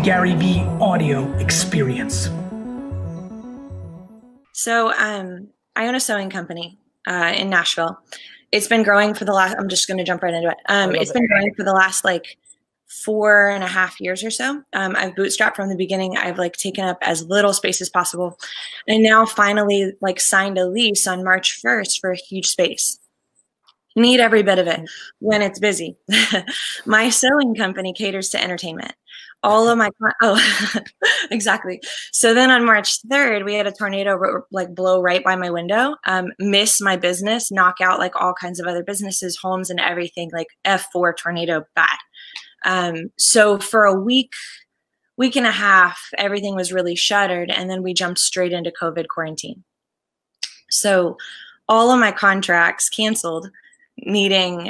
Gary Vee audio experience. So I own a sewing company in Nashville. It's been growing for the last, I'm just going to jump right into it. It's been growing for the last like 4.5 years or so. I've bootstrapped from the beginning. I've like taken up as little space as possible. And now finally like signed a lease on March 1st for a huge space. Need every bit of it when it's busy. My sewing company caters to entertainment. All of my, exactly. So then on March 3rd, we had a tornado like blow right by my window, miss my business, knock out like all kinds of other businesses, homes and everything, like F4 tornado bad. So for a week and a half, everything was really shuttered. And then we jumped straight into COVID quarantine. So all of my contracts canceled, needing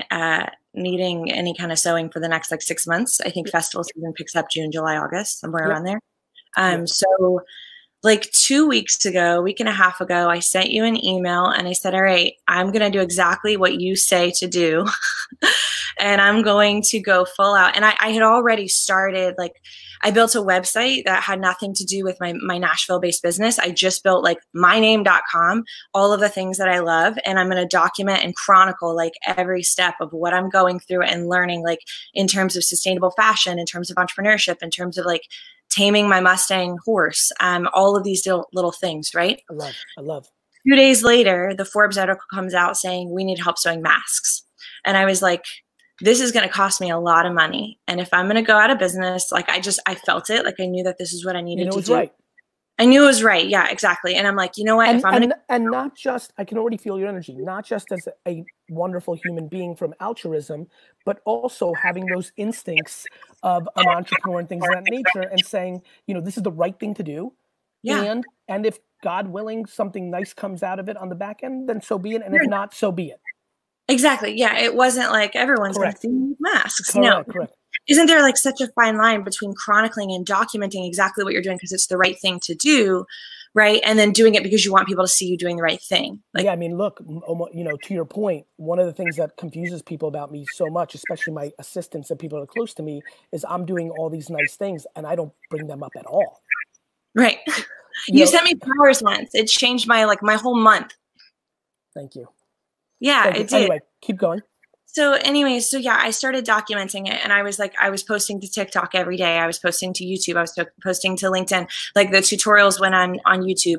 any kind of sewing for the next like 6 months. I think festival season picks up June, July, August, somewhere around there. So like 2 weeks ago, week and a half ago, I sent you an email and I said, all right, I'm going to do exactly what you say to do. And I'm going to go full out. And I had already started, like, I built a website that had nothing to do with my Nashville-based business. I just built like myname.com, all of the things that I love. And I'm going to document and chronicle like every step of what I'm going through and learning, like in terms of sustainable fashion, in terms of entrepreneurship, in terms of like taming my Mustang horse, all of these little things, right? I love. 2 days later, the Forbes article comes out saying we need help sewing masks. And I was like, this is going to cost me a lot of money. And if I'm going to go out of business, like I felt it, like I knew that this is what I needed to do. Right. I knew it was right. Yeah, exactly. And I'm like, you know what? And not just, I can already feel your energy, not just as a wonderful human being from altruism, but also having those instincts of an entrepreneur and things of that nature and saying, you know, this is the right thing to do. Yeah. And if God willing, something nice comes out of it on the back end, then so be it. And if not, so be it. Exactly. Yeah. It wasn't like everyone's going to see masks. Correct. Isn't there like such a fine line between chronicling and documenting exactly what you're doing because it's the right thing to do, right? And then doing it because you want people to see you doing the right thing. Like, yeah, I mean, look, you know, to your point, one of the things that confuses people about me so much, especially my assistants and people that are close to me, is I'm doing all these nice things and I don't bring them up at all. Right. You sent me flowers once. It changed my whole month. Thank you. Yeah, it did. Anyway, keep going. So anyways, yeah, I started documenting it and I was posting to TikTok every day. I was posting to YouTube. I was posting to LinkedIn. Like the tutorials went on YouTube.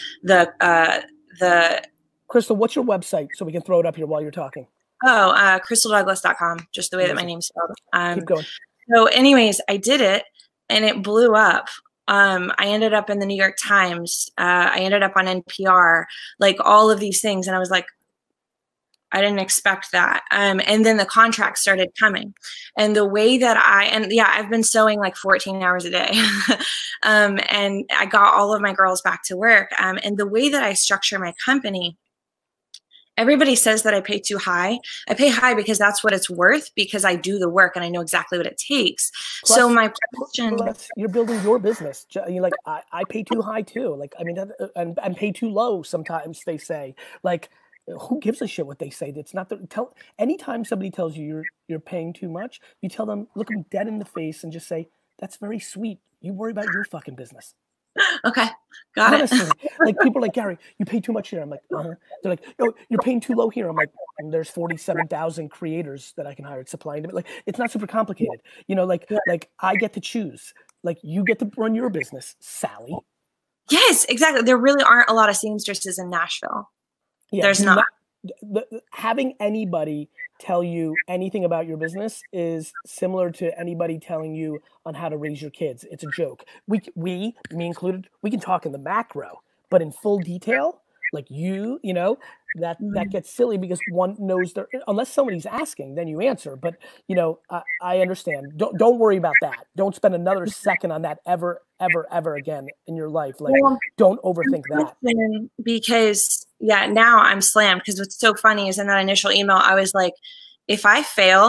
The Crystal, what's your website so we can throw it up here while you're talking? CrystalDouglas.com, just the way that my name's spelled. Keep going. So anyways, I did it and it blew up. I ended up in the New York Times. I ended up on NPR, like all of these things. And I was like, I didn't expect that. And then the contracts started coming. And the way that I've been sewing like 14 hours a day. And I got all of my girls back to work. And the way that I structure my company, everybody says that I pay too high. I pay high because that's what it's worth, because I do the work and I know exactly what it takes. Plus, so my question, you're building your business. You're like, I pay too high too. Like, I mean, and pay too low sometimes, they say. Like, who gives a shit what they say? It's not anytime somebody tells you you're paying too much, you tell them, look them dead in the face and just say, that's very sweet. You worry about your fucking business. Okay. Got it. Like people are like, Gary, you pay too much here. I'm like, They're like, no, you're paying too low here. I'm like, and there's 47,000 creators that I can hire supplying them. Like, it's not super complicated. You know, like I get to choose. Like, you get to run your business, Sally. Yes, exactly. There really aren't a lot of seamstresses in Nashville. Yeah, there's not. Having anybody tell you anything about your business is similar to anybody telling you on how to raise your kids. It's a joke. Me included, we can talk in the macro, but in full detail, like you know, that gets silly because one knows unless somebody's asking, then you answer. But you know, I understand. Don't worry about that. Don't spend another second on that ever again in your life. Like, don't overthink that. Because now I'm slammed. Because what's so funny is in that initial email, I was like, if I fail,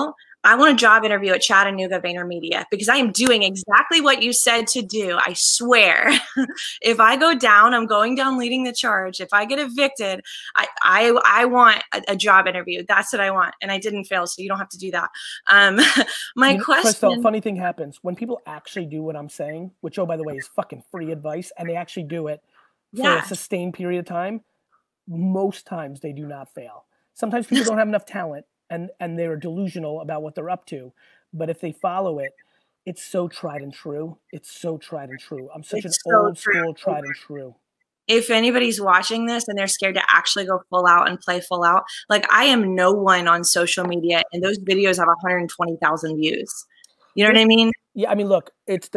I want a job interview at Chattanooga VaynerMedia because I am doing exactly what you said to do. I swear. If I go down, I'm going down leading the charge. If I get evicted, I want a job interview. That's what I want. And I didn't fail, so you don't have to do that. My question. Crystal, funny thing happens when people actually do what I'm saying, which, oh, by the way, is fucking free advice, and they actually do it for a sustained period of time. Most times they do not fail. Sometimes people don't have enough talent and they're delusional about what they're up to. But if they follow it, it's so tried and true. It's so tried and true. I'm such an old school tried and true. If anybody's watching this and they're scared to actually go full out and play full out, like I am no one on social media and those videos have 120,000 views. You know what I mean? Yeah, I mean, look, it's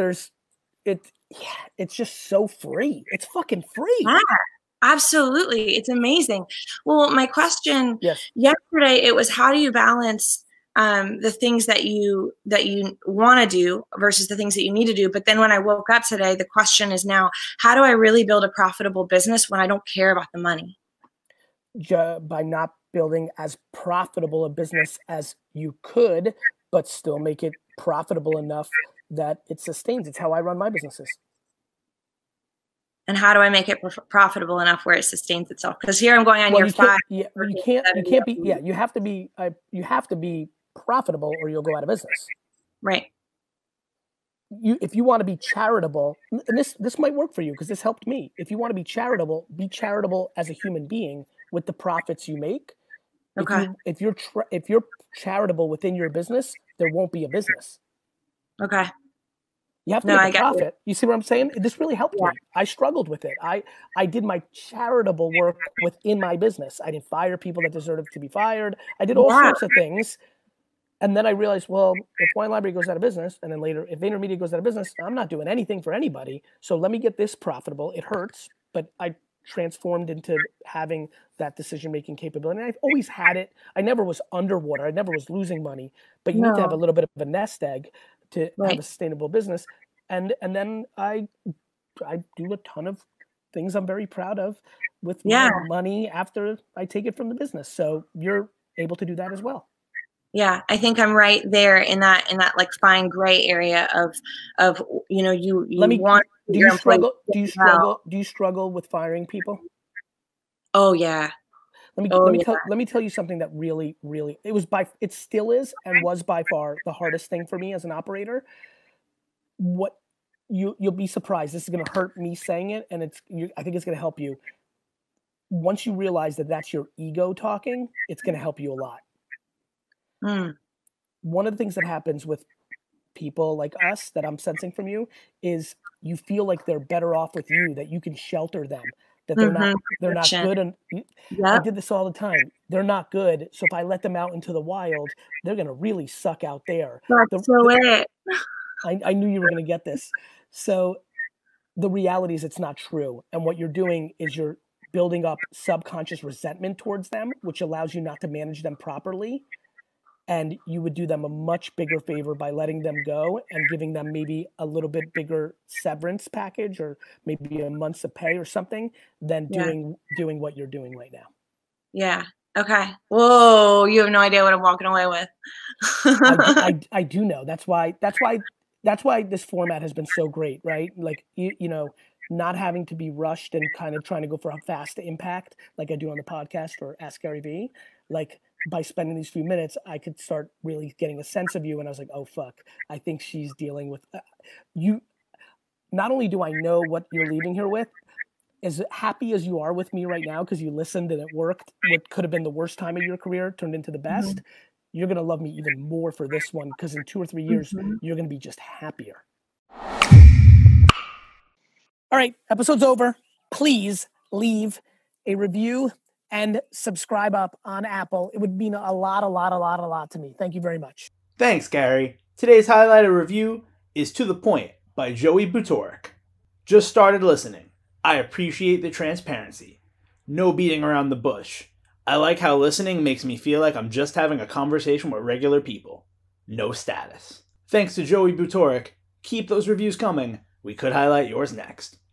just so free. It's fucking free. Yeah. Absolutely. It's amazing. Well, my question yesterday, it was how do you balance the things that you want to do versus the things that you need to do? But then when I woke up today, the question is now, how do I really build a profitable business when I don't care about the money? By not building as profitable a business as you could, but still make it profitable enough that it sustains. It's how I run my businesses. And how do I make it profitable enough where it sustains itself? Because here I'm going on year 5. You can't be. Yeah, you have to be profitable, or you'll go out of business. Right. If you want to be charitable, and this might work for you because this helped me. If you want to be charitable as a human being with the profits you make. Okay. If you're charitable within your business, there won't be a business. Okay. You have to make a profit. You see what I'm saying? This really helped me. I struggled with it. I did my charitable work within my business. I didn't fire people that deserved to be fired. I did all sorts of things. And then I realized, well, if Wine Library goes out of business, and then later if VaynerMedia goes out of business, I'm not doing anything for anybody. So let me get this profitable. It hurts, but I transformed into having that decision-making capability. And I've always had it. I never was underwater. I never was losing money. But you need to have a little bit of a nest egg to have a sustainable business. And then I do a ton of things I'm very proud of with my money after I take it from the business. So you're able to do that as well. Yeah, I think I'm right there in that like fine gray area of you want. Do you struggle with firing people? Oh yeah. Let me tell you something that really it still is and was by far the hardest thing for me as an operator. What you'll be surprised. This is going to hurt me saying it, and I think it's going to help you. Once you realize that that's your ego talking, it's going to help you a lot. One of the things that happens with people like us that I'm sensing from you is you feel like they're better off with you, that you can shelter them, that they're not good. And I did this all the time. They're not good. So if I let them out into the wild, they're going to really suck out there. I knew you were going to get this. So the reality is it's not true. And what you're doing is you're building up subconscious resentment towards them, which allows you not to manage them properly. And you would do them a much bigger favor by letting them go and giving them maybe a little bit bigger severance package or maybe a month's of pay or something than doing what you're doing right now. Yeah. Okay. Whoa. You have no idea what I'm walking away with. I do know. That's why this format has been so great, right? Like, not having to be rushed and kind of trying to go for a fast impact like I do on the podcast or Ask Gary Vee. Like, by spending these few minutes, I could start really getting a sense of you. And I was like, oh, fuck, I think she's dealing with you. Not only do I know what you're leaving here with, as happy as you are with me right now, because you listened and it worked, what could have been the worst time of your career turned into the best. You're going to love me even more for this one, because in 2 or 3 years, you're going to be just happier. All right, episode's over. Please leave a review and subscribe up on Apple. It would mean a lot to me. Thank you very much. Thanks, Gary. Today's highlighted review is To the Point by Joey Butorik. Just started listening. I appreciate the transparency. No beating around the bush. I like how listening makes me feel like I'm just having a conversation with regular people. No status. Thanks to Joey Butorik. Keep those reviews coming. We could highlight yours next.